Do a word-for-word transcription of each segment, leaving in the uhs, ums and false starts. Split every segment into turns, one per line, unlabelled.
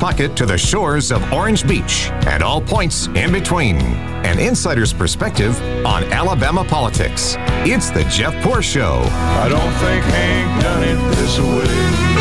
pocket to the shores of Orange Beach and all points in between. An insider's perspective on Alabama politics. It's the Jeff Poor Show.
I don't think Hank done it this way.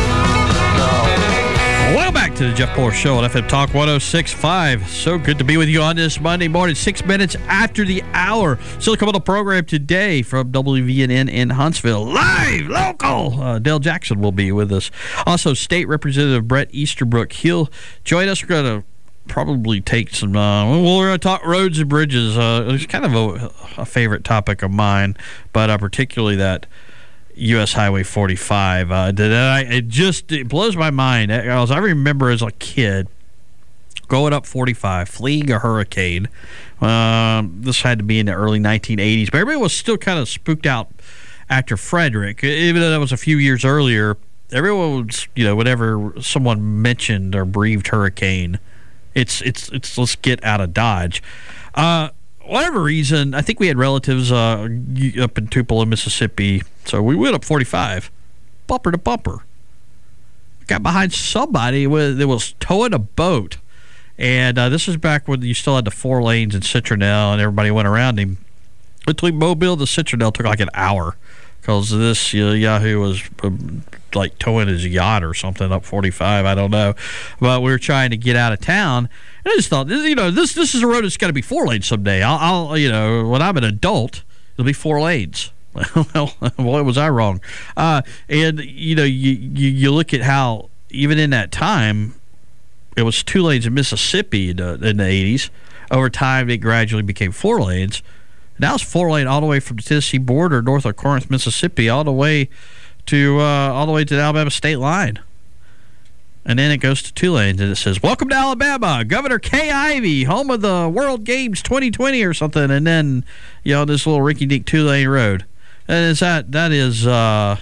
Welcome back to the Jeff Poor Show on F M Talk one oh six point five. So good to be with you on this Monday morning, six minutes after the hour. Still coming on the program today from W V N N in Huntsville. Live, local. Uh, Dale Jackson will be with us. Also, State Representative Brett Easterbrook. He'll join us. We're going to probably take some, uh, well, we're going to talk roads and bridges. Uh, it's kind of a, a favorite topic of mine, but uh, particularly that U S Highway forty-five. Uh, that I, it just it blows my mind. As I remember as a kid going up forty-five, fleeing a hurricane. Um, this had to be in the early nineteen eighties, but everybody was still kind of spooked out after Frederick, even though that was a few years earlier. Everyone was, you know, whenever someone mentioned or breathed hurricane, it's it's it's let's get out of Dodge. Uh, whatever reason, I think we had relatives uh, up in Tupelo, Mississippi, so we went up forty-five, bumper to bumper. Got behind somebody with, that was towing a boat, and uh, this is back when you still had the four lanes in Citronelle, and everybody went around him. Between Mobile to Citronelle took like an hour, because this uh, Yahoo was um, like towing his yacht or something up forty-five. I don't know, but we were trying to get out of town. And I just thought, you know, this this is a road that's got to be four lanes someday. I'll, I'll, you know, when I'm an adult, it'll be four lanes. Well, boy, was I wrong. Uh, and you know, you, you you look at how even in that time, it was two lanes in Mississippi in the, in the eighties. Over time, it gradually became four lanes. Now it's four lane all the way from the Tennessee border, north of Corinth, Mississippi, all the way to uh, all the way to the Alabama state line. And then it goes to two lanes, and it says, "Welcome to Alabama, Governor Kay Ivey, home of the World Games twenty twenty," or something. And then, you know, this little rinky-dink two-lane road. And is that that is uh,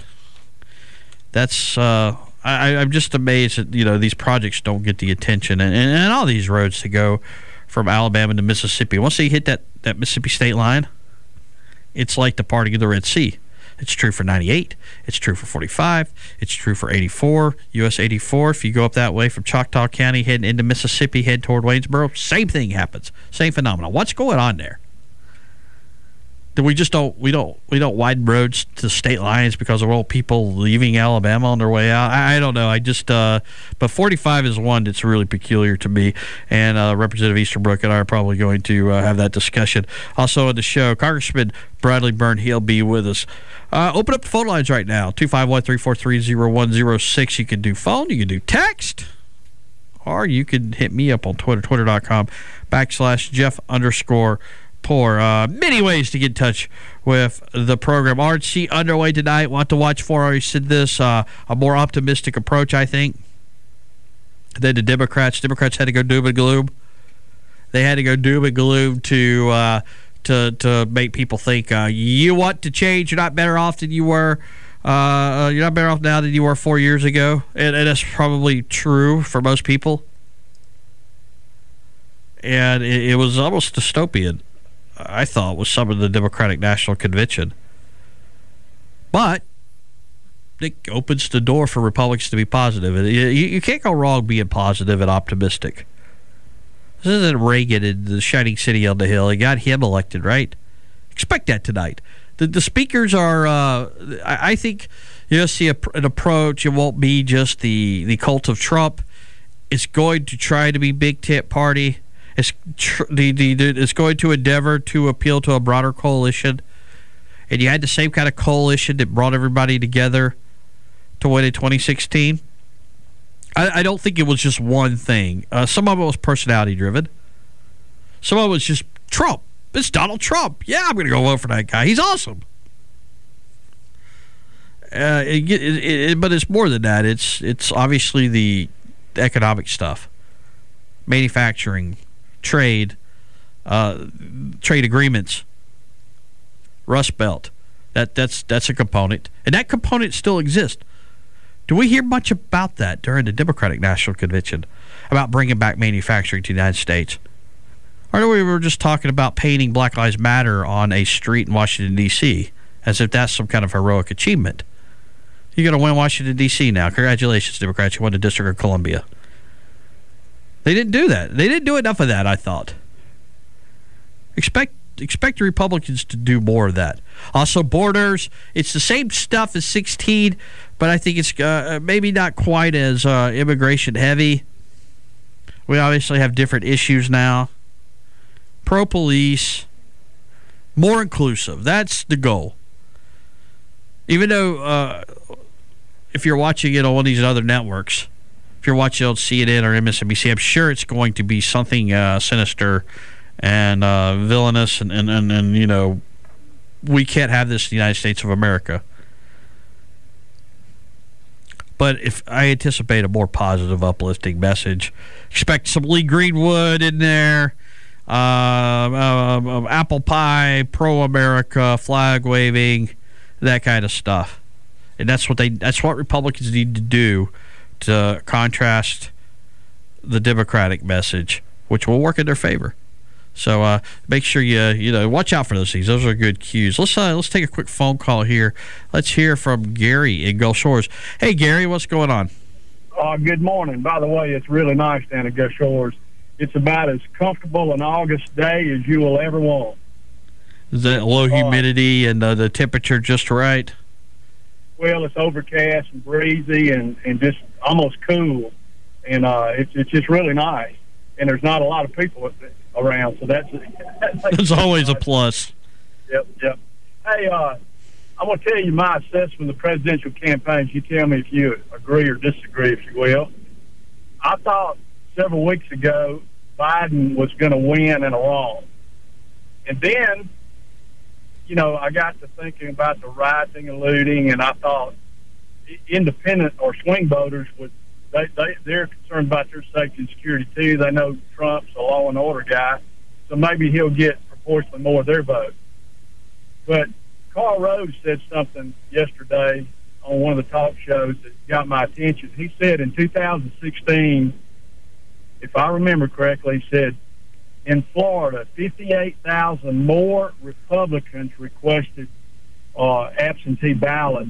that's uh, I, I'm just amazed that, you know, these projects don't get the attention, and, and, and all these roads to go from Alabama to Mississippi. Once they hit that, that Mississippi state line, it's like the parting of the Red Sea. It's true for ninety-eight. It's true for forty-five. It's true for eighty-four, U S eighty-four. If you go up that way from Choctaw County, heading into Mississippi, head toward Waynesboro, same thing happens. Same phenomenon. What's going on there? Do we just don't we don't we don't widen roads to state lines because of all people leaving Alabama on their way out? I, I don't know. I just uh, but forty-five is one that's really peculiar to me, and uh, Representative Easterbrook and I are probably going to uh, have that discussion. Also on the show, Congressman Bradley Byrne, he'll be with us. Uh, open up the phone lines right now, two five one, three four three, zero one zero six. You can do phone, you can do text, or you can hit me up on Twitter, twitter.com backslash Jeff underscore Poor. Uh, many ways to get in touch with the program. R N C underway tonight. Want to watch for, I already said this, uh, a more optimistic approach, I think, than the Democrats. Democrats had to go doom and gloom. They had to go doom and gloom to uh, to to make people think uh, you want to change. You're not better off than you were. Uh, you're not better off now than you were four years ago, and, and that's probably true for most people. And it, it was almost dystopian, I thought, with some of the Democratic National Convention. But it opens the door for Republicans to be positive. You, you can't go wrong being positive and optimistic. This isn't Reagan in the shining city on the hill. He got him elected, right? Expect that tonight. The, the speakers are, uh, I, I think you'll see a, an approach. It won't be just the, the cult of Trump. It's going to try to be big tent party. It's, tr- the, the, the, it's going to endeavor to appeal to a broader coalition. And you had the same kind of coalition that brought everybody together to win in twenty sixteen. I, I don't think it was just one thing. Uh, some of it was personality-driven. Some of it was just Trump. It's Donald Trump. Yeah, I'm going to go vote for that guy. He's awesome. Uh, it, it, it, but it's more than that. It's it's obviously the economic stuff. Manufacturing, trade, uh, trade agreements, Rust Belt. That that's that's a component, and that component still exists. Do we hear much about that during the Democratic National Convention, about bringing back manufacturing to the United States? Or do we were just talking about painting Black Lives Matter on a street in Washington, D C, as if that's some kind of heroic achievement? You're going to win Washington, D C now. Congratulations, Democrats. You won the District of Columbia. They didn't do that. They didn't do enough of that, I thought. Expect expect the Republicans to do more of that. Also, borders, it's the same stuff as sixteen, but I think it's uh, maybe not quite as uh, immigration heavy. We obviously have different issues now. Pro-police, more inclusive. That's the goal. Even though uh, if you're watching it on one of these other networks, if you're watching on C N N or M S N B C, I'm sure it's going to be something uh, sinister and uh, villainous, and, and, and, and, you know, we can't have this in the United States of America. But if I anticipate a more positive, uplifting message, expect some Lee Greenwood in there, uh, uh, apple pie, pro-America, flag waving, that kind of stuff. And that's what they that's what Republicans need to do to contrast the Democratic message, which will work in their favor. So uh, make sure you you know watch out for those things. Those are good cues. Let's uh, let's take a quick phone call here. Let's hear from Gary in Gulf Shores. Hey Gary, what's going on?
Uh, good morning. By the way, it's really nice down at Gulf Shores. It's about as comfortable an August day as you will ever want.
Is that low humidity uh, and uh, the temperature just right?
Well, it's overcast and breezy and, and just almost cool, and uh, it's it's just really nice. And there's not a lot of people around, so that's
that's always a plus.
Yep, yep. Hey, uh, I'm going to tell you my assessment of the presidential campaigns. You tell me if you agree or disagree, if you will. I thought several weeks ago Biden was going to win in a wrong. And then, you know, I got to thinking about the rioting and looting, and I thought independent or swing voters would, They, they, they're concerned about their safety and security, too. They know Trump's a law and order guy, so maybe he'll get proportionally more of their vote. But Karl Rove said something yesterday on one of the talk shows that got my attention. He said in two thousand sixteen, if I remember correctly, he said, in Florida, fifty-eight thousand more Republicans requested uh, absentee ballots.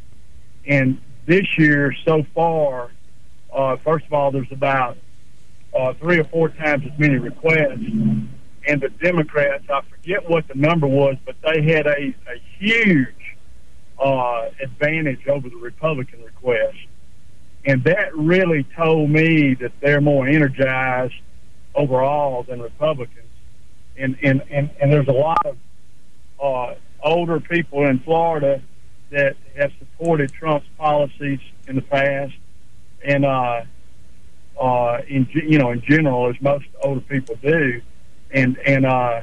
And this year, so far, Uh, first of all, there's about uh, three or four times as many requests. And the Democrats, I forget what the number was, but they had a, a huge uh, advantage over the Republican request. And that really told me that they're more energized overall than Republicans. And, and, and, and there's a lot of uh, older people in Florida that have supported Trump's policies in the past. And uh, uh, in you know, in general, as most older people do, and and uh,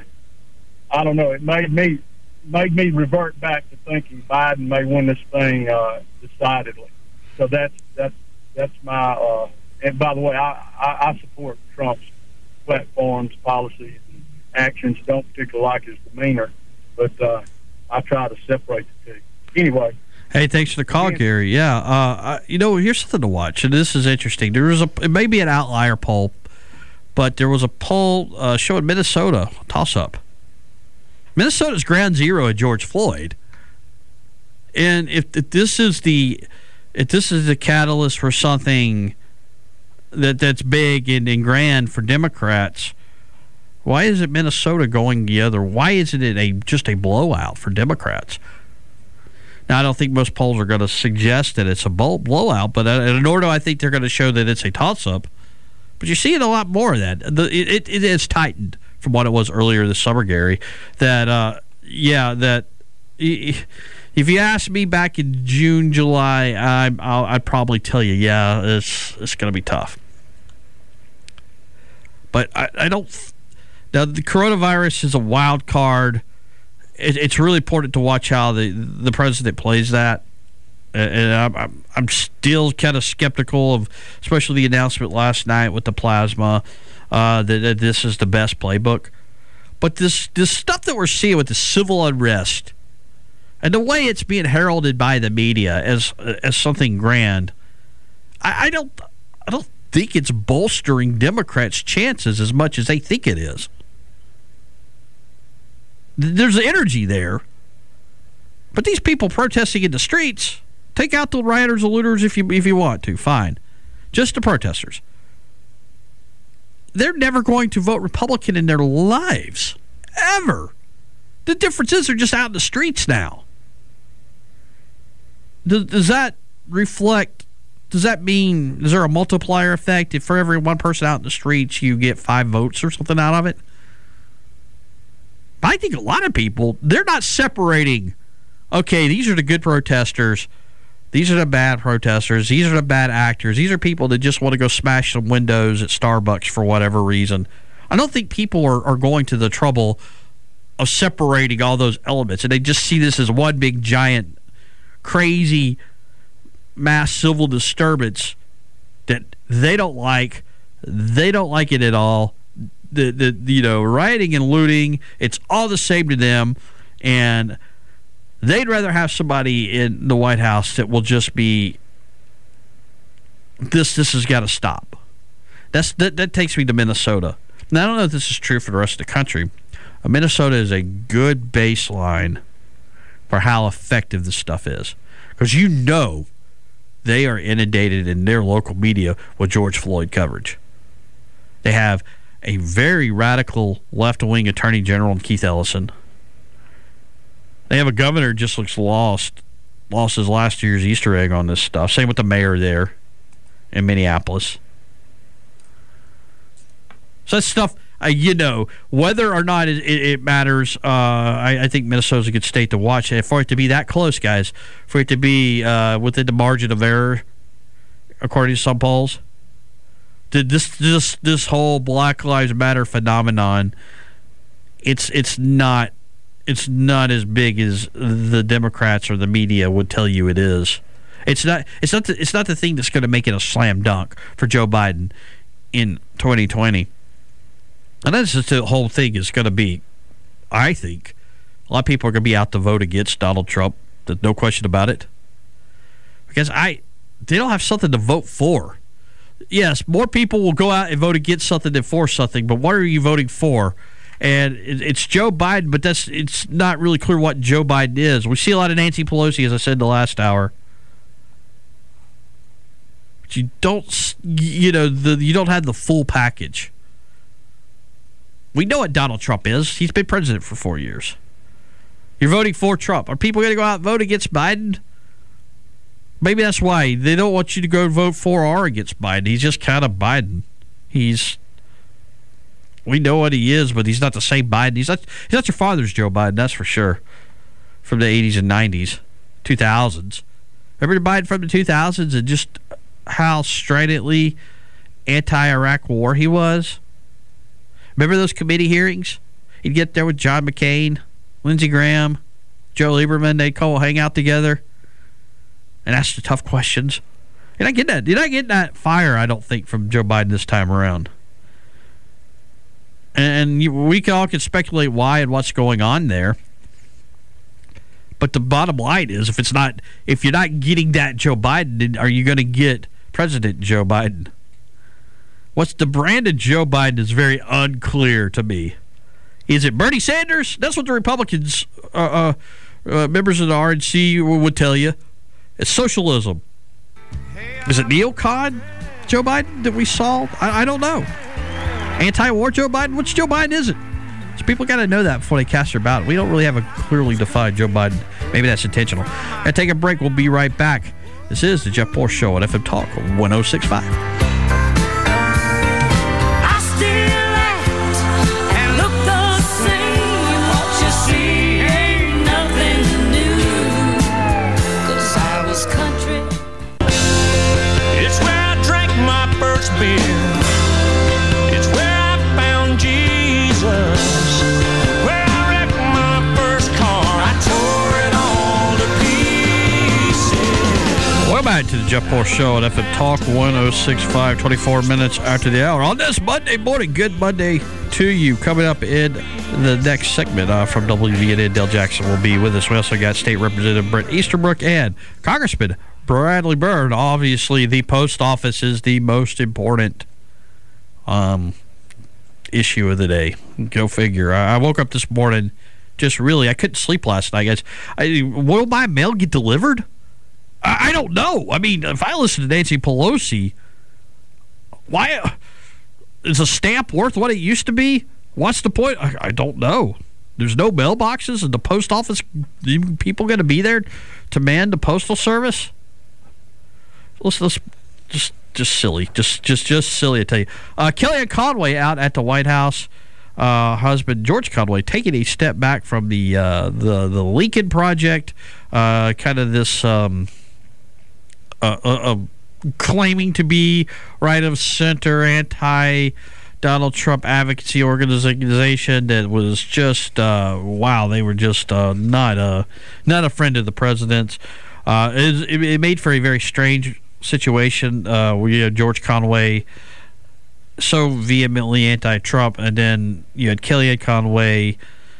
I don't know, it made me made me revert back to thinking Biden may win this thing uh, decidedly. So that's that's that's my. Uh, and by the way, I, I, I support Trump's platforms, policies, and actions. Don't particularly like his demeanor, but uh, I try to separate the two. Anyway.
Hey, thanks for the call, Gary. Yeah, uh, you know, here's something to watch, and this is interesting. There was a, it may be an outlier poll, but there was a poll uh, showing Minnesota toss-up. Minnesota's ground zero at George Floyd, and if, if this is the if this is the catalyst for something that that's big and, and grand for Democrats, why is it Minnesota going the other? Why isn't it a just a blowout for Democrats? Now, I don't think most polls are going to suggest that it's a blowout, but uh, nor do I think they're going to show that it's a toss-up. But you're seeing a lot more of that. The, it, it is tightened from what it was earlier this summer, Gary. That, uh, yeah, that if you asked me back in June, July, I, I'll, I'd probably tell you, yeah, it's it's going to be tough. But I, I don't. Now, the coronavirus is a wild card. It's really important to watch how the the president plays that, and I'm I'm still kind of skeptical of, especially the announcement last night with the plasma, uh, that, that this is the best playbook. But this this stuff that we're seeing with the civil unrest, and the way it's being heralded by the media as as something grand, I, I don't I don't think it's bolstering Democrats' chances as much as they think it is. There's energy there, but these people protesting in the streets, take out the rioters and looters if you if you want to, fine. Just the protesters. they're never going to vote Republican in their lives. Ever. The difference is they're just out in the streets now. Does, does that reflect, does that mean, is there a multiplier effect? If for every one person out in the streets, you get five votes or something out of it? I think a lot of people, they're not separating, okay, these are the good protesters, these are the bad protesters, these are the bad actors, these are people that just want to go smash some windows at Starbucks for whatever reason. I don't think people are, are going to the trouble of separating all those elements, and they just see this as one big, giant, crazy mass civil disturbance that they don't like. They don't like it at all. The, the you know, rioting and looting, it's all the same to them, and they'd rather have somebody in the White House that will just be, this this has got to stop. That's that, that takes me to Minnesota. Now, I don't know if this is true for the rest of the country. Minnesota is a good baseline for how effective this stuff is, because you know they are inundated in their local media with George Floyd coverage. They have a very radical left-wing attorney general in Keith Ellison. They have a governor who just looks lost, lost his last year's Easter egg on this stuff. Same with the mayor there in Minneapolis. So that stuff, uh, you know, whether or not it, it, it matters, uh, I, I think Minnesota's a good state to watch. And for it to be that close, guys, for it to be uh, within the margin of error, according to some polls, this this this whole Black Lives Matter phenomenon, it's it's not it's not as big as the Democrats or the media would tell you it is. It's not it's not the, it's not the thing that's going to make it a slam dunk for Joe Biden in twenty twenty. And that's just the whole thing is going to be, I think, a lot of people are going to be out to vote against Donald Trump. There's no question about it. Because I they don't have something to vote for. Yes, more people will go out and vote against something than for something, but what are you voting for? And it's Joe Biden, but that's it's not really clear what Joe Biden is. We see a lot of Nancy Pelosi, as I said in the last hour. But you don't, you know, the you don't have the full package. We know what Donald Trump is. He's been president for four years. You're voting for Trump. Are people going to go out and vote against Biden? Maybe that's why they don't want you to go vote for or against Biden. He's just kind of Biden. He's, we know what he is, but he's not the same Biden. He's not, he's not your father's Joe Biden, that's for sure. From the eighties and nineties, two thousands. Remember the Biden from the two thousands and just how stridently anti-Iraq war he was? Remember those committee hearings? He'd get there with John McCain, Lindsey Graham, Joe Lieberman. They'd go hang out together and ask the tough questions. You're not getting that. You're not getting that fire, I don't think, from Joe Biden this time around. And you, we all can speculate why and what's going on there. But the bottom line is, if it's not, if you're not getting that Joe Biden, then are you going to get President Joe Biden? What's the brand of Joe Biden is very unclear to me. Is it Bernie Sanders? That's what the Republicans, uh, uh, uh, members of the R N C would tell you. It's socialism. Is it neocon Joe Biden that we saw? I, I don't know. Anti-war Joe Biden? Which Joe Biden is it? So people got to know that before they cast their ballot. We don't really have a clearly defined Joe Biden. Maybe that's intentional. Gotta take a break. We'll be right back. This is the Jeff Porsche Show on F M Talk one oh six point five.
Beer. It's where I found Jesus, where I wrecked my first car. I tore it all to pieces.
Welcome back to the Jeff Porsche Show at F M Talk one oh six point five, twenty-four minutes after the hour on this Monday morning. Good Monday to you. Coming up in the next segment uh, from W V N N, Dale Jackson will be with us. We also got State Representative Brent Easterbrook and Congressman Bradley Byrd. Obviously, the post office is the most important um, issue of the day. Go figure. I, I woke up this morning just really, I couldn't sleep last night, guys. I, will my mail get delivered? I, I don't know. I mean, if I listen to Nancy Pelosi, why is a stamp worth what it used to be? What's the point? I, I don't know. There's no mailboxes, and the post office, people going to be there to man the postal service? Let's, let's just just silly, just just just silly. I tell you, uh, Kellyanne Conway out at the White House. Uh, husband George Conway taking a step back from the uh, the the Lincoln Project, uh, kind of this um, uh, uh, uh, claiming to be right of center, anti Donald Trump advocacy organization that was just uh, wow. They were just uh, not a not a friend of the president's. Uh, it, it made for a very strange situation. Uh, where you had George Conway so vehemently anti-Trump, and then you had Kellyanne Conway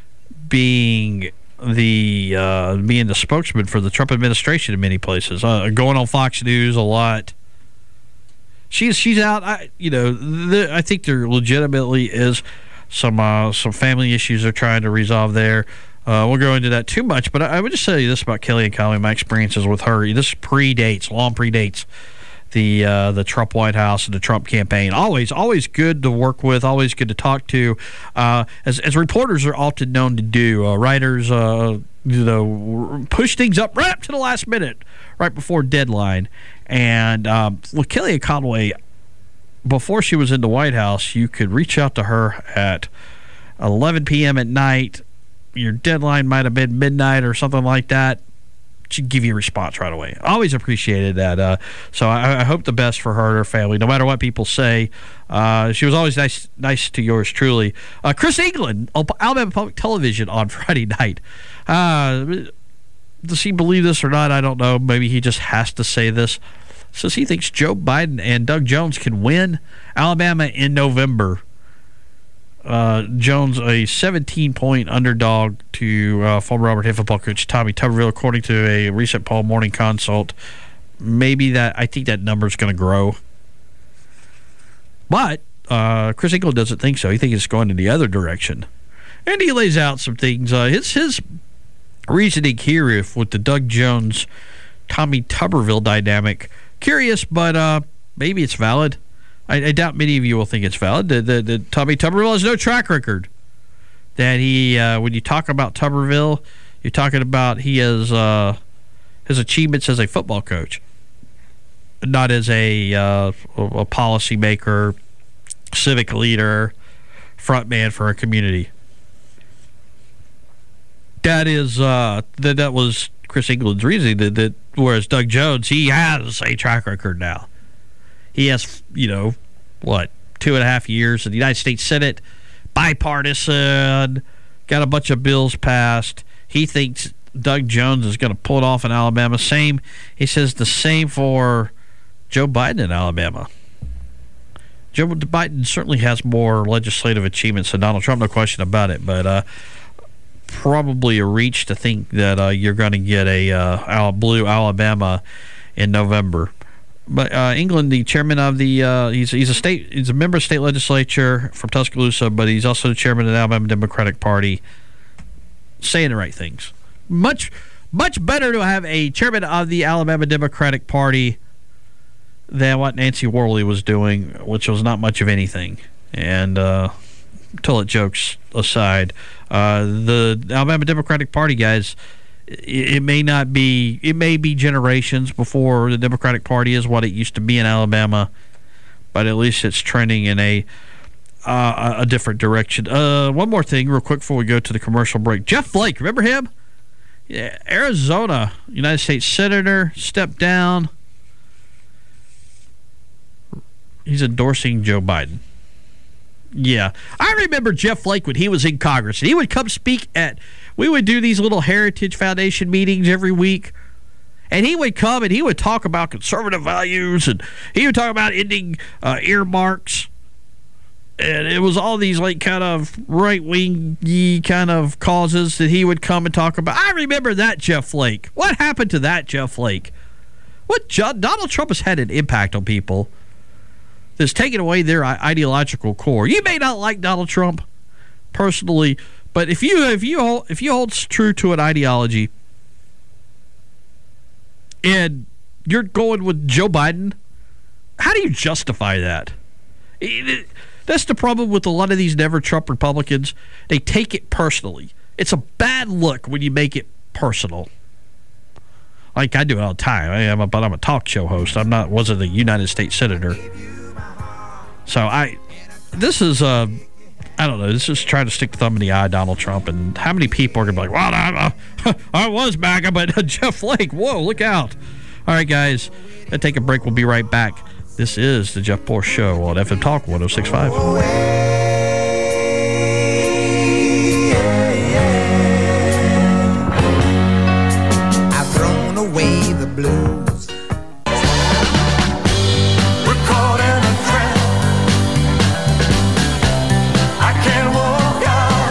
being the uh, being the spokesman for the Trump administration in many places, uh, going on Fox News a lot. She's she's out. I you know the, I think there legitimately is some uh, some family issues they're trying to resolve there. Uh, we'll go into that too much, but I, I would just tell you this about Kellyanne Conway. My experiences with her. This predates, long predates the uh, the Trump White House and the Trump campaign. Always, always good to work with. Always good to talk to. Uh, as as reporters are often known to do, uh, writers, uh, you know, push things up right up to the last minute, right before deadline. And um, with Kellyanne Conway, before she was in the White House, you could reach out to her at eleven p.m. at night. Your deadline might have been midnight or something like that. She'd give you a response right away. Always appreciated that. Uh, so I, I hope the best for her and her family, no matter what people say. Uh, she was always nice nice to yours truly. Uh, Chris England on Alabama Public Television on Friday night. Uh, does he believe this or not? I don't know. Maybe he just has to say this. Says he thinks Joe Biden and Doug Jones can win Alabama in November. Uh, Jones, a seventeen-point underdog to uh, former Auburn head football coach Tommy Tuberville, according to a recent Paul Morning Consult. Maybe that I think that number's going to grow, but uh, Chris England doesn't think so. He thinks it's going in the other direction, and he lays out some things. Uh, his his reasoning here, if with the Doug Jones Tommy Tuberville dynamic, curious, but uh, maybe it's valid. I, I doubt many of you will think it's valid. The, the, the Tommy Tuberville has no track record. That he, uh, when you talk about Tuberville, you're talking about he has uh, his achievements as a football coach, not as a uh, a policy maker, civic leader, front man for a community. That is uh, that that was Chris England's reasoning. That, that whereas Doug Jones, he has a track record now. He has, you know, what, two and a half years in the United States Senate, bipartisan, got a bunch of bills passed. He thinks Doug Jones is going to pull it off in Alabama. Same, he says the same for Joe Biden in Alabama. Joe Biden certainly has more legislative achievements than Donald Trump, no question about it, but uh, probably a reach to think that uh, you're going to get a uh, blue Alabama in November. But uh, England, the chairman of the uh, he's he's a state he's a member of the state legislature from Tuscaloosa, but he's also the chairman of the Alabama Democratic Party, saying the right things. Much much better to have a chairman of the Alabama Democratic Party than what Nancy Worley was doing, which was not much of anything. And uh, toilet jokes aside, uh, the Alabama Democratic Party guys. It may not be, it may be generations before the Democratic Party is what it used to be in Alabama, but at least it's trending in a uh, a different direction. Uh, one more thing, real quick, before we go to the commercial break. Jeff Flake, remember him? Yeah, Arizona, United States Senator, stepped down. He's endorsing Joe Biden. Yeah. I remember Jeff Flake when he was in Congress, and he would come speak at, we would do these little Heritage Foundation meetings every week, and he would come and he would talk about conservative values, and he would talk about ending uh, earmarks, and it was all these like kind of right-wing-y kind of causes that he would come and talk about. I remember that Jeff Flake. What happened to that Jeff Flake? What Donald Trump has had an impact on people that's taken away their ideological core. You may not like Donald Trump personally, but if you if you hold, if you hold true to an ideology and you're going with Joe Biden, how do you justify that? That's the problem with a lot of these never-Trump Republicans. They take it personally. It's a bad look when you make it personal. Like I do it all the time. I am a, but I'm a talk show host. I'm not wasn't a United States Senator. So I, this is uh, I don't know. This is trying to stick the thumb in the eye of Donald Trump. And how many people are gonna be like, well, I, I, I was MAGA, but uh, Jeff Flake, whoa, look out! All right, guys, let's take a break. We'll be right back. This is the Jeff Porsche Show on F M Talk one oh six point five.
I've thrown away the blues.
We're caught in a trap. I can't walk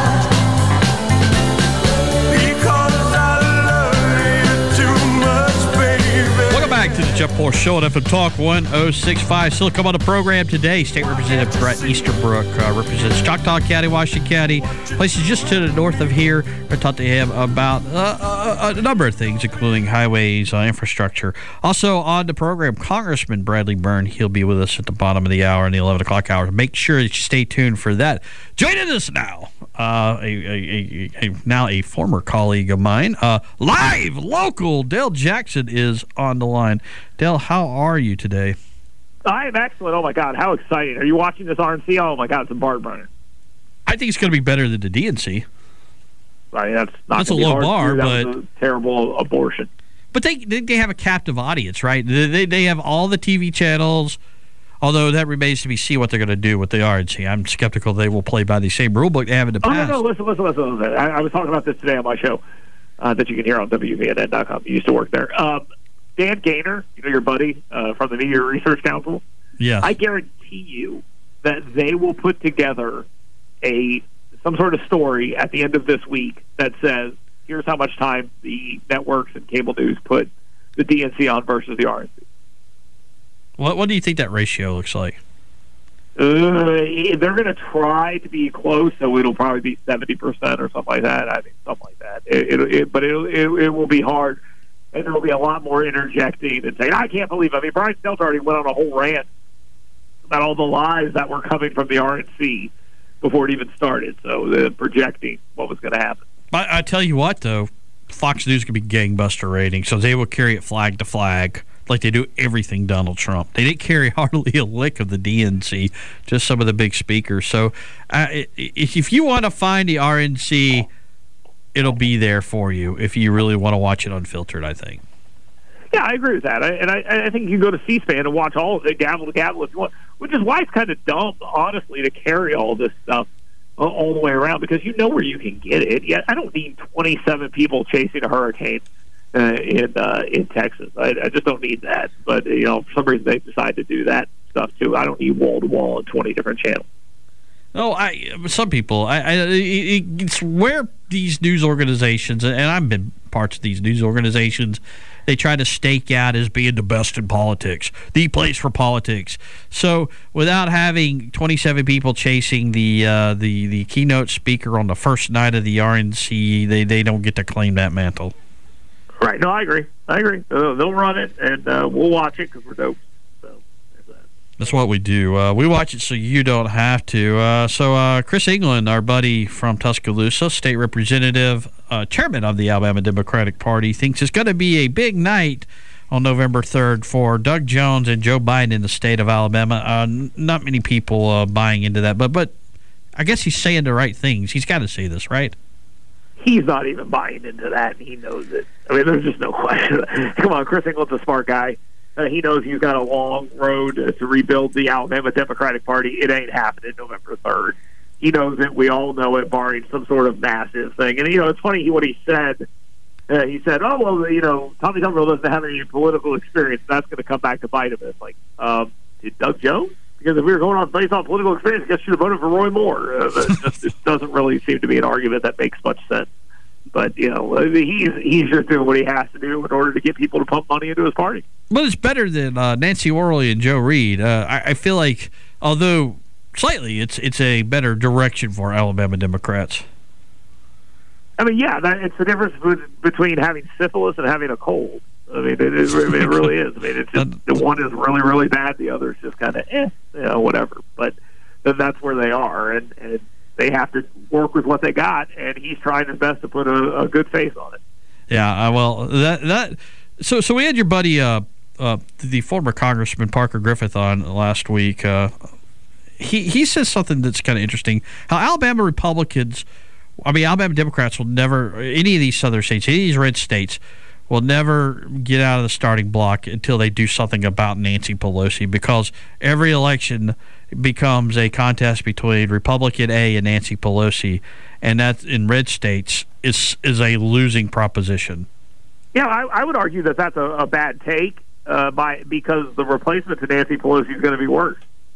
out because I love you too much, baby.
Welcome back to the Jeff Porsche Show at F M Talk one oh six point five. Still come on the program today. State Representative Brett Easterbrook uh, represents Choctaw County, Washington County, places just to the north of here. We're talking to him about uh, a, a number of things, including highways, uh, infrastructure. Also on the program, Congressman Bradley Byrne. He'll be with us at the bottom of the hour in the eleven o'clock hour. Make sure that you stay tuned for that. Joining us now, uh, a, a, a, a now a former colleague of mine, uh, live, local, Dale Jackson is on the line. Dale, how are you today?
I am excellent. Oh, my God. How exciting. Are you watching this R N C? Oh, my God. It's a barn burner.
I think it's going to be better than the D N C.
I mean, that's not
That's a
gonna be
low
hard to
bar,
do. That
but-
was a terrible abortion.
But they, they they have a captive audience, right? They, they they have all the T V channels, although that remains to be seen what they're going to do with the R N C. I'm skeptical they will play by the same rule book they have in the
Oh,
past.
no, no. Listen, listen, listen. listen. I, I was talking about this today on my show uh, that you can hear on W V N N dot com. You used to work there. Um, Dan Gaynor, you know, your buddy uh, from the Media Research Council,
Yes.
I guarantee you that they will put together a some sort of story at the end of this week that says, here's how much time the networks and cable news put the D N C on versus the R N C.
What what do you think that ratio looks like?
Uh, they're going to try to be close, so it'll probably be seventy percent or something like that. I think something like that. It, it, it, but it'll, it, it will be hard, and there will be a lot more interjecting and saying, I can't believe it. I mean, Brian Stelter already went on a whole rant about all the lies that were coming from the R N C before it even started. So the projecting what was going to happen.
I, I tell you what, though, Fox News could be gangbuster ratings, so they will carry it flag to flag like they do everything Donald Trump. They didn't carry hardly a lick of the D N C, just some of the big speakers. So uh, if you want to find the R N C, it'll be there for you if you really want to watch it unfiltered, I think.
Yeah, I agree with that. I, and I, I think you can go to C-SPAN and watch all of it, gavel to gavel if you want, which is why it's kind of dumb, honestly, to carry all this stuff all the way around, because you know where you can get it. Yeah, I don't need twenty-seven people chasing a hurricane uh, in uh, in Texas. I, I just don't need that. But you know, for some reason they decide to do that stuff too. I don't need wall to wall and twenty different channels.
No, I. Some people. I. I it's where these news organizations, and I've been parts of these news organizations, they try to stake out as being the best in politics, the place for politics. So without having twenty-seven people chasing the uh, the the keynote speaker on the first night of the R N C, they they don't get to claim that mantle.
Right. No, I agree. I agree. Uh, they'll run it, and uh, we'll watch it because we're dope. So there's that.
That's what we do. Uh, we watch it so you don't have to. Uh, so uh, Chris England, our buddy from Tuscaloosa, state representative, uh, chairman of the Alabama Democratic Party, thinks it's going to be a big night on November third for Doug Jones and Joe Biden in the state of Alabama. Uh, n- not many people uh, buying into that, but but I guess he's saying the right things. He's got to say this, right?
He's not even buying into that, and he knows it. I mean, there's just no question. Come on, Chris England's a smart guy. Uh, he knows he's got a long road uh, to rebuild the Alabama Democratic Party. It ain't happening November third. He knows it. We all know it, barring some sort of massive thing. And, you know, it's funny what he said. Uh, he said, oh, well, you know, Tommy Tuberville doesn't have any political experience. That's going to come back to bite him. It's like, um, did Doug Jones? Because if we were going on based on political experience, I guess you should have voted for Roy Moore. Uh, it, just, it doesn't really seem to be an argument that makes much sense. But, you know, he's he's just doing what he has to do in order to get people to pump money into his party.
But it's better than uh, Nancy Worley and Joe Reed. Uh, I, I feel like, although slightly, it's it's a better direction for Alabama Democrats.
I mean, yeah, that, it's the difference between having syphilis and having a cold. I mean, it, is, it really is. I mean, it's just the one is really, really bad. The other is just kind of eh, you know, whatever. But then that's where they are, and, and they have to work with what they got, and he's trying his best to put a, a good face on it.
Yeah, uh, well, that that so so we had your buddy, uh, uh, the former Congressman Parker Griffith, on last week. Uh, he he says something that's kind of interesting. How Alabama Republicans, I mean Alabama Democrats, will never, any of these southern states, any of these red states, will never get out of the starting block until they do something about Nancy Pelosi, because every election becomes a contest between Republican A and Nancy Pelosi, and that in red states is is a losing proposition.
Yeah, I, I would argue that that's a, a bad take uh, by because the replacement to Nancy Pelosi is going to be worse.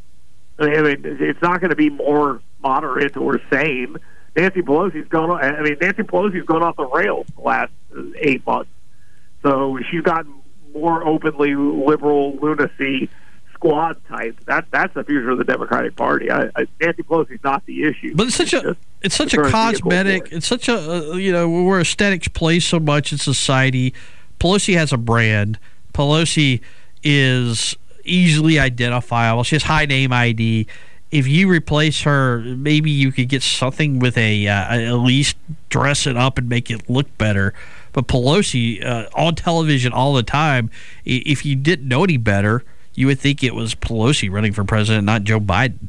I mean, I mean, it's not going to be more moderate or same. Nancy Pelosi's gone. I mean, Nancy Pelosi's gone off the rails the last eight months. So she's gotten more openly liberal lunacy squad type. That that's the future of the Democratic Party. I, I, Nancy Pelosi's not the issue.
But it's such a it's such a cosmetic. It's such a uh, you know where aesthetics play so much in society. Pelosi has a brand. Pelosi is easily identifiable. She has high name I D. If you replace her, maybe you could get something with a uh, at least dress it up and make it look better. But Pelosi, uh, on television all the time, if you didn't know any better, you would think it was Pelosi running for president, not Joe Biden.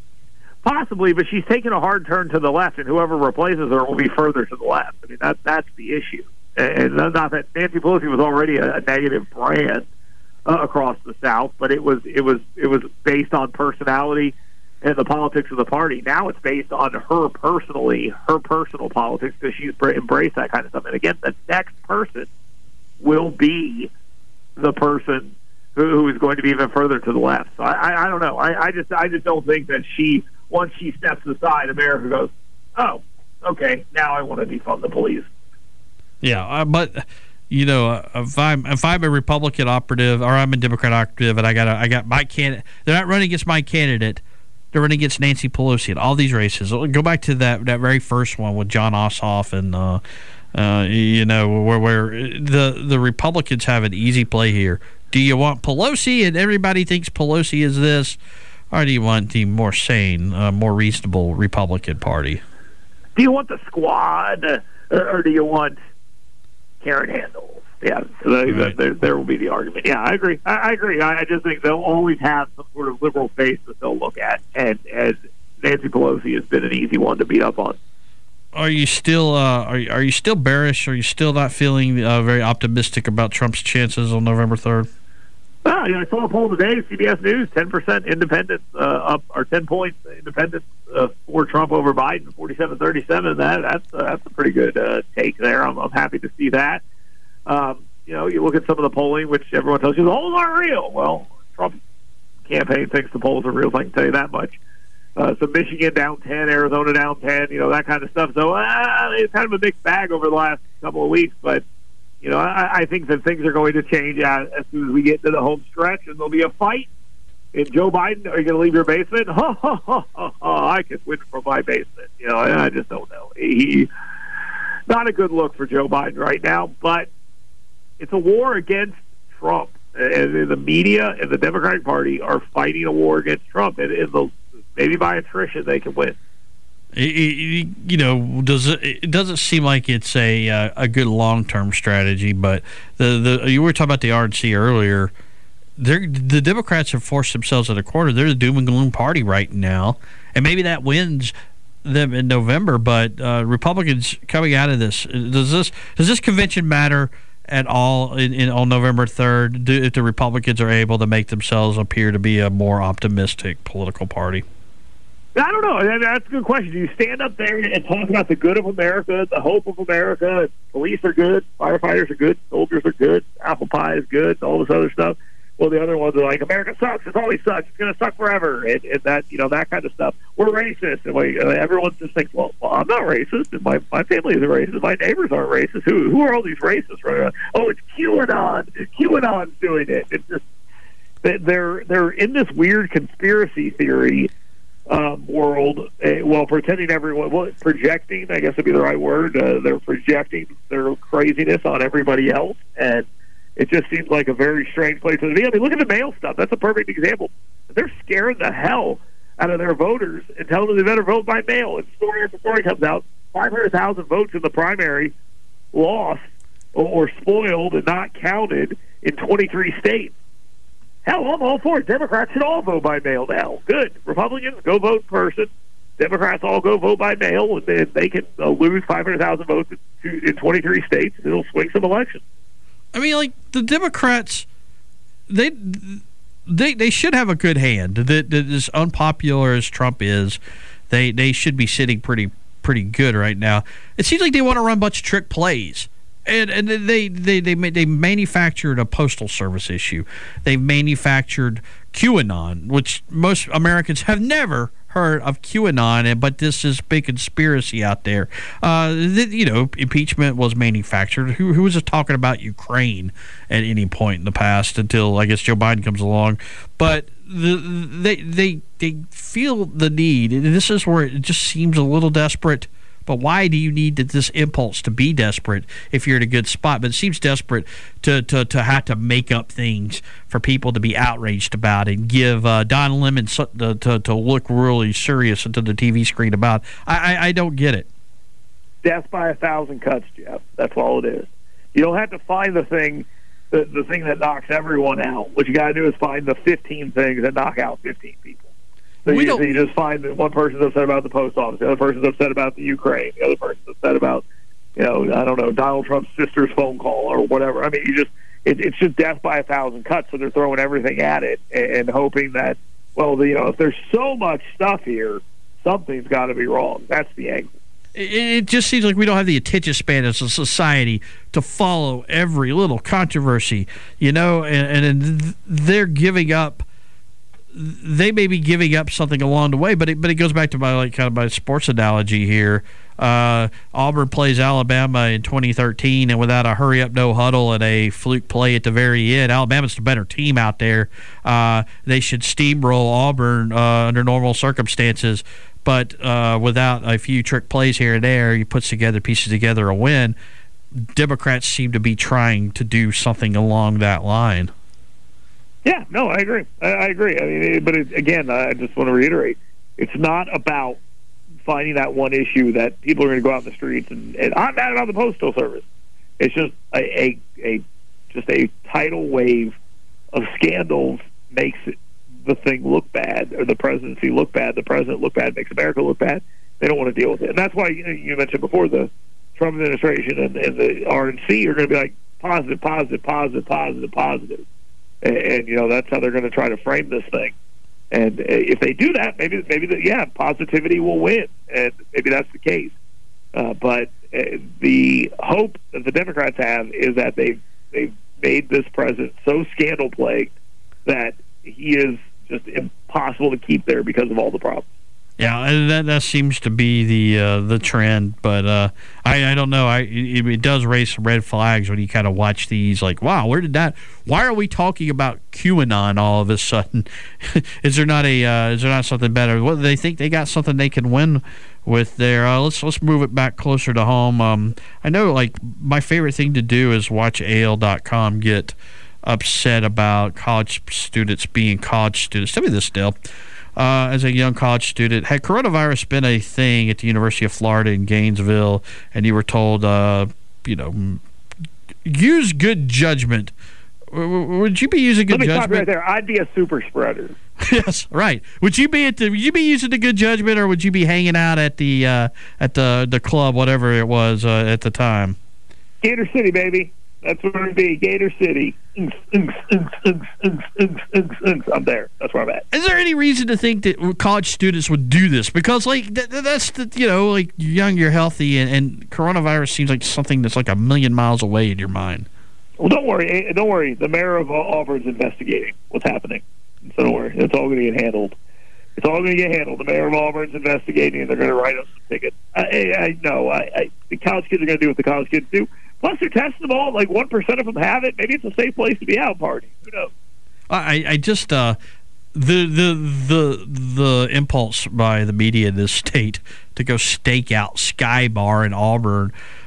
Possibly, but she's taken a hard turn to the left, and whoever replaces her will be further to the left. I mean, that, that's the issue. And not that Nancy Pelosi was already a, a negative brand uh, across the South, but it was it was it was based on personality and the politics of the party. Now it's based on her personally, her personal politics, because she's embraced that kind of stuff. And again, the next person will be the person who, who is going to be even further to the left. So I, I, I don't know. I, I just, I just don't think that she, once she steps aside, America goes, oh, okay, now I want to defund the police.
Yeah, uh, but you know, uh, if I'm if I'm a Republican operative or I'm a Democrat operative, and I got a, I got my candidate, they're not running against my candidate. They're running against Nancy Pelosi in all these races. Go back to that, that very first one with John Ossoff, and uh, uh, you know where where the the Republicans have an easy play here. Do you want Pelosi, and everybody thinks Pelosi is this, or do you want the more sane, uh, more reasonable Republican Party?
Do you want the squad, or, or do you want Karen Handel? Yeah, so
right.
there, there will be the argument. Yeah, I agree. I, I agree. I, I just think they'll always have some sort of liberal face that they'll look at, and, and Nancy Pelosi has been an easy one to beat up on.
Are you still uh, are are you still bearish? Are you still not feeling uh, very optimistic about Trump's chances on November third?
Well, you know, I saw a poll today, C B S News, ten percent independent uh, up, or ten points independent uh, for Trump over Biden, forty-seven thirty-seven. That that's uh, that's a pretty good uh, take there. I'm, I'm happy to see that. Um, you know, you look at some of the polling, which everyone tells you the polls aren't real. Well, Trump campaign thinks the polls are real, so I can tell you that much. Uh, so Michigan down ten, Arizona down ten, you know, that kind of stuff. So uh, it's kind of a mixed bag over the last couple of weeks, but, you know, I, I think that things are going to change as, as soon as we get to the home stretch, and there'll be a fight. And Joe Biden, are you going to leave your basement? Ha, ha, ha, ha, ha, I can win from my basement. You know, I just don't know. He, not a good look for Joe Biden right now, but it's a war against Trump, and the media and the Democratic Party are fighting a war against Trump, and, and the, maybe by attrition they can win.
It, you know, does it, it doesn't seem like it's a uh, a good long term strategy, but the the you were talking about the R N C earlier. They're, the Democrats have forced themselves in a corner. They're the doom and gloom party right now, and maybe that wins them in November. But uh, Republicans coming out of this, does this does this convention matter at all in, in on November third, do, if the Republicans are able to make themselves appear to be a more optimistic political party?
I don't know. That's a good question. Do you stand up there and talk about the good of America, the hope of America? Police are good, firefighters are good, soldiers are good, apple pie is good, all this other stuff. Well, the other ones are like, America sucks. It always sucks. It's going to suck forever. And, and that, you know, that kind of stuff. We're racist. And we, uh, everyone just thinks, well, well, I'm not racist. And my, my family isn't racist. My neighbors aren't racist. Who who are all these racists running around? Oh, it's QAnon. QAnon's doing it. It's just, they're, they're in this weird conspiracy theory um, world, uh, well, pretending everyone, well, projecting, I guess would be the right word. Uh, they're projecting their craziness on everybody else. And it just seems like a very strange place to be. I mean, look at the mail stuff. That's a perfect example. They're scaring the hell out of their voters and tell them they better vote by mail. And story after story comes out, five hundred thousand votes in the primary lost or, or spoiled and not counted in twenty-three states. Hell, I'm all for it. Democrats should all vote by mail now. Good. Republicans, go vote in person. Democrats all go vote by mail, and then they can uh, lose five hundred thousand votes in, in twenty-three states, and it'll swing some elections.
I mean, like, the Democrats, they they they should have a good hand. That as unpopular as Trump is, they they should be sitting pretty pretty good right now. It seems like they want to run a bunch of trick plays. And and they they they they manufactured a postal service issue. They manufactured QAnon, which most Americans have never heard of QAnon, but this is big conspiracy out there. Uh, the, you know, impeachment was manufactured. Who who was just talking about Ukraine at any point in the past until I guess Joe Biden comes along? But the, they they they feel the need, and this is where it just seems a little desperate. But why do you need this impulse to be desperate if you're in a good spot? But it seems desperate to to, to have to make up things for people to be outraged about and give uh, Don Lemon to, to, to look really serious into the T V screen about. I, I, I don't get it.
Death by a thousand cuts, Jeff. That's all it is. You don't have to find the thing, the, the thing that knocks everyone out. What you got to do is find the fifteen things that knock out fifteen people. So you, so you just find that one person's upset about the post office, the other person's upset about the Ukraine, the other person's upset about, you know, I don't know, Donald Trump's sister's phone call or whatever. I mean, you just it, it's just death by a thousand cuts. So they're throwing everything at it and, and hoping that, well, the, you know, if there's so much stuff here, something's got to be wrong. That's the angle.
It, it just seems like we don't have the attention span as a society to follow every little controversy, you know, and, and they're giving up. They may be giving up something along the way, but it, but it goes back to my like kind of my sports analogy here. Uh, Auburn plays Alabama in twenty thirteen, and without a hurry up, no huddle, and a fluke play at the very end, Alabama's the better team out there. Uh, they should steamroll Auburn uh, under normal circumstances, but uh, without a few trick plays here and there, you put together pieces together a win. Democrats seem to be trying to do something along that line.
Yeah, no, I agree. I, I agree. I mean, but it, again, I just want to reiterate: it's not about finding that one issue that people are going to go out in the streets and, and I'm mad about the postal service. It's just a, a, a just a tidal wave of scandals makes it, the thing look bad, or the presidency look bad. The president look bad, makes America look bad. They don't want to deal with it, and that's why you, know, you mentioned before the Trump administration and, and the R N C are going to be like positive, positive, positive, positive, positive. And, and, you know, that's how they're going to try to frame this thing. And uh, if they do that, maybe, maybe the, yeah, positivity will win. And maybe that's the case. Uh, but uh, the hope that the Democrats have is that they've, they've made this president so scandal-plagued that he is just impossible to keep there because of all the problems.
Yeah, that that seems to be the uh, the trend, but uh, I I don't know. I it, it does raise some red flags when you kind of watch these. Like, wow, where did that? Why are we talking about QAnon all of a sudden? is there not a uh, is there not something better? What, they think they got something they can win with there. Uh, let's let's move it back closer to home. Um, I know, like, my favorite thing to do is watch A L dot com get upset about college students being college students. Tell me this, Dale. Uh, as a young college student, had coronavirus been a thing at the University of Florida in Gainesville, and you were told, uh, you know, use good judgment, would you be using good
Let me
judgment?
stop right there. I'd be a super spreader.
Yes, right. Would you be at the? Would you be using the good judgment, or would you be hanging out at the uh, at the the club, whatever it was uh, at the time?
Gator City, baby. That's where it'd be. Gator City. I'm there. That's where I'm at.
Is there any reason to think that college students would do this? Because, like, that, that's the, you know, like, you're young, you're healthy, and, and coronavirus seems like something that's like a million miles away in your mind.
Well, don't worry. Don't worry. The mayor of Auburn's investigating what's happening. So don't worry. It's all going to get handled. It's all going to get handled. The mayor of Auburn's investigating, and they're going to write us some tickets. I, I know. I, I, the college kids are going to do what the college kids do. Plus, they're testing them all. Like, one percent of them have it. Maybe it's a safe place to be out partying. Who knows?
I, I just, uh, the, the, the, the impulse by the media in this state to go stake out Sky Bar in Auburn,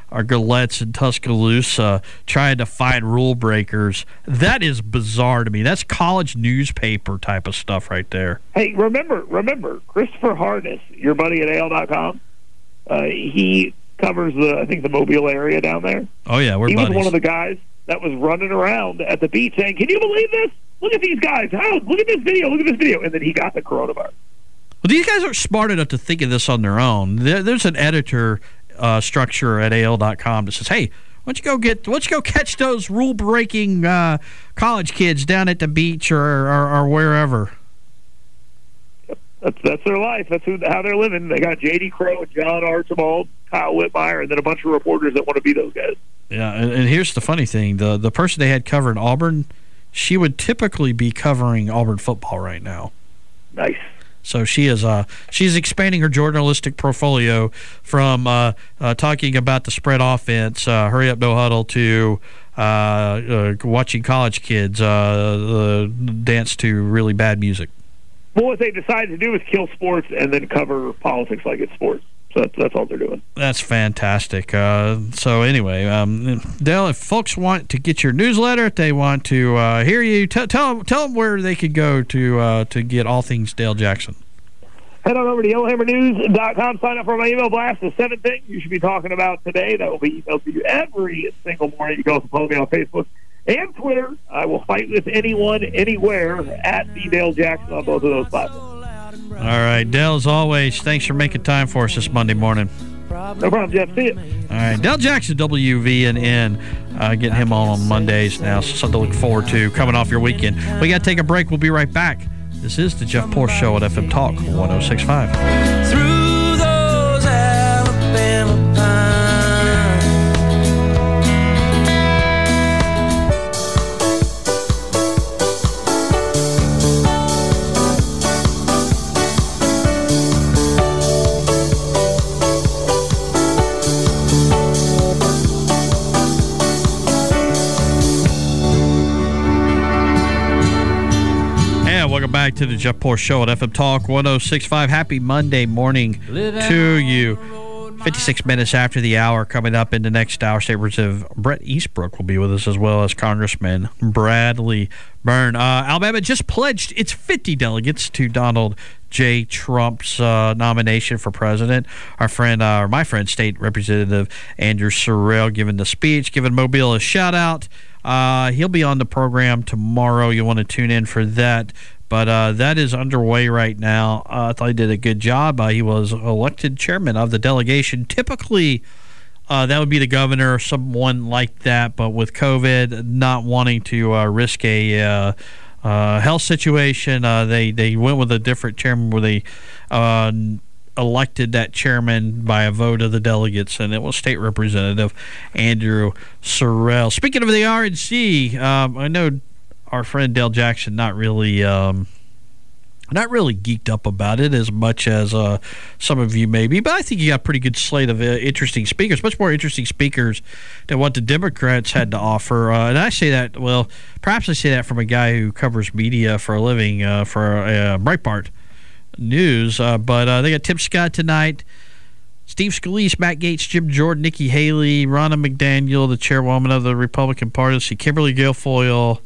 Argolettes in Tuscaloosa trying to find rule breakers. That is bizarre to me. That's college newspaper type of stuff right there.
Hey, remember, remember, Christopher Harness, your buddy at A L dot com, uh, he covers the, I think, the Mobile area down there.
Oh, yeah, we're
He
buddies.
was one of the guys that was running around at the beach saying, can you believe this? Look at these guys. How? Look at this video. Look at this video. And then he got the coronavirus.
Well, these guys are smart enough to think of this on their own. There, there's an editor uh, structure at A L dot com that says, hey, why don't you go get, why don't you go catch those rule-breaking uh, college kids down at the beach or, or, or wherever.
That's that's their life. That's who, how they're living. They got J D Crowe and John Archibald, Kyle Whitmire, and then a bunch of reporters that want to be those guys.
Yeah, and, and here's the funny thing. The, the person they had covering Auburn, she would typically be covering Auburn football right now.
Nice.
So she is uh, she's expanding her journalistic portfolio from uh, uh, talking about the spread offense, uh, hurry up, no huddle, to uh, uh, watching college kids uh, uh, dance to really bad music.
Well, what they decided to do is kill sports and then cover politics like it's sports. So that's, that's all they're doing.
That's fantastic. Uh, so anyway, um, Dale, if folks want to get your newsletter, if they want to uh, hear you, t- tell them tell them where they could go to uh, to get all things Dale Jackson.
Head on over to yellow hammer news dot com. Sign up for my email blast. The seven things you should be talking about today. That will be emailed to you every single morning. You can also follow me on Facebook and Twitter. I will fight with anyone, anywhere, at the Dale Jackson on both of those platforms.
All right, Dale, as always, thanks for making time for us this Monday morning.
No problem, Jeff. See you.
All right, Dale Jackson, W V N N, uh, getting him on on Mondays now, so something to look forward to coming off your weekend. We got to take a break. We'll be right back. This is the Jeff Porsche Show at F M Talk one oh six point five.
Through those Alabama pines.
Welcome back to the Jeff Porsche Show at F M Talk one oh six point five. Happy Monday morning to you. fifty-six minutes after the hour, coming up in the next hour, State Representative Brett Eastbrook will be with us, as well as Congressman Bradley Byrne. Uh, Alabama just pledged its fifty delegates to Donald J. Trump's uh, nomination for president. Our friend, uh, or my friend, State Representative Andrew Sorrell, giving the speech, giving Mobile a shout-out. Uh, he'll be on the program tomorrow. You'll want to tune in for that. But uh, that is underway right now. Uh, I thought he did a good job. Uh, he was elected chairman of the delegation. Typically, uh, that would be the governor or someone like that. But with COVID, not wanting to uh, risk a uh, uh, health situation, uh, they, they went with a different chairman where they uh, elected that chairman by a vote of the delegates, and it was State Representative Andrew Sorrell. Speaking of the R N C, um, I know our friend Dale Jackson not really um, not really geeked up about it as much as uh, some of you may be, but I think you got a pretty good slate of uh, interesting speakers, much more interesting speakers than what the Democrats had to offer. Uh, and I say that, well, perhaps I say that from a guy who covers media for a living uh, for uh, Breitbart News, uh, but uh, they got Tim Scott tonight, Steve Scalise, Matt Gaetz, Jim Jordan, Nikki Haley, Ronna McDaniel, the chairwoman of the Republican Party, Kimberly Guilfoyle,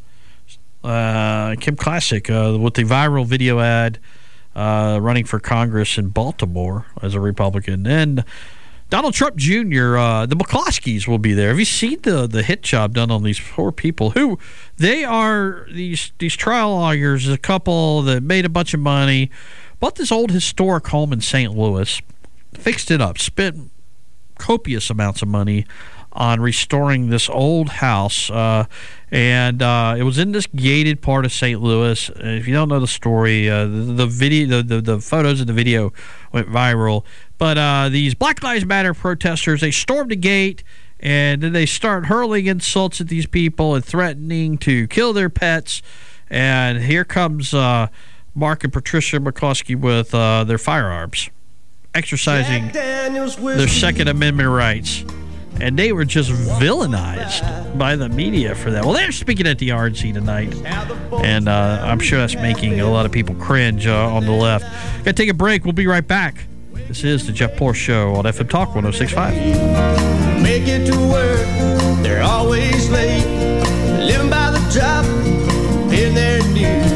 Uh, Kim Classic uh, with the viral video ad uh, running for Congress in Baltimore as a Republican. And Donald Trump Junior, uh, the McCloskeys will be there. Have you seen the, the hit job done on these poor people who they are these these trial lawyers, a couple that made a bunch of money, bought this old historic home in Saint Louis, fixed it up, spent copious amounts of money on restoring this old house, uh, and uh, it was in this gated part of Saint Louis. If you don't know the story, uh, the, the video, the, the, the photos of the video went viral. But uh, these Black Lives Matter protesters, they stormed the gate, and then they start hurling insults at these people and threatening to kill their pets. And here comes uh, Mark and Patricia McCloskey with uh, their firearms, exercising their Second Amendment rights. And they were just villainized by the media for that. Well, they're speaking at the R N C tonight, and uh, I'm sure that's making a lot of people cringe uh, on the left. Got to take a break. We'll be right back. This is the Jeff Porsche Show on F M Talk one oh six point five.
make it to work, they're always late. Living by the drop, paying their dues.